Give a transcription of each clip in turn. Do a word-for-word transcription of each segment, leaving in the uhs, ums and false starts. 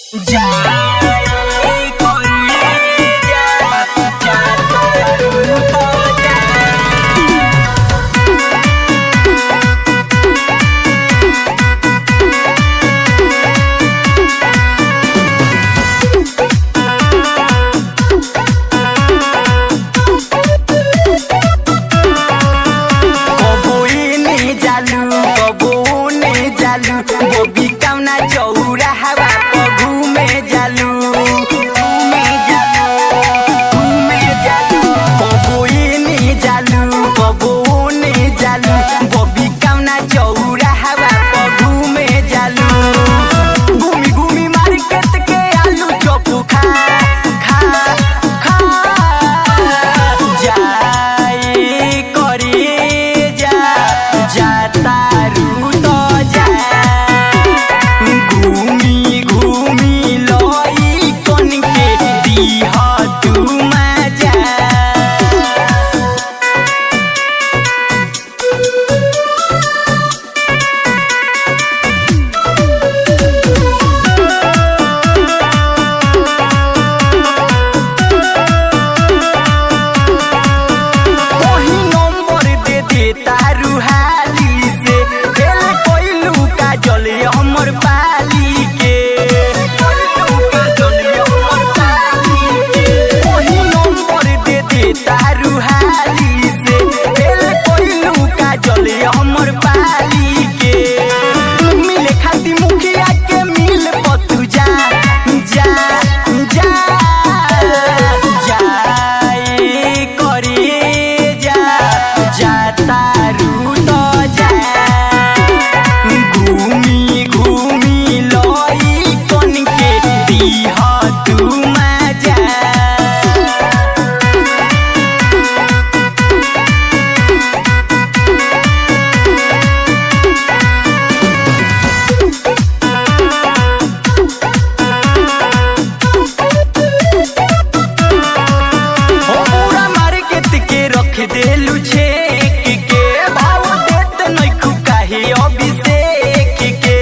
Gobi कौना चौरा हवा पर घूमे जालू घूमे जालू घूमे जालू कबोइनी जालू कबोने जालू गोबी कौना चौरा हवा पर घूमे जालू घूमी घूमी मार्केट के आलू चौप खा खा खा जाए करे जा जाता तारू हाली से खेल कोइलू का जले हमर पाली के वही नंबर दे दे तारू हाली से खेल कोइलू का जले हमर पाली के मिले खाती मुखिया के मिल पतू जा जा जा जाए करे जा जाता देलू छेक के भाव देत नइखू काहे अभिषेक के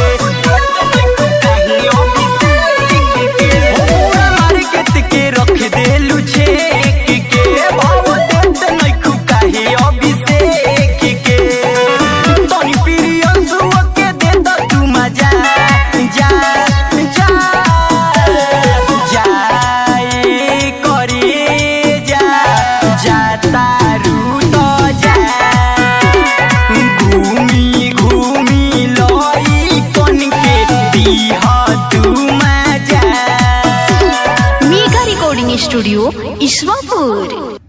पूरा मार्केट के रख देलू छेक के भाव देत नइखू काहे अभिषेक के तनी प्रियंसु के दे द तू मजा जा जा जाए करे जा जाता मेगा रिकॉर्डिंग स्टूडियो ईश्वरपुर।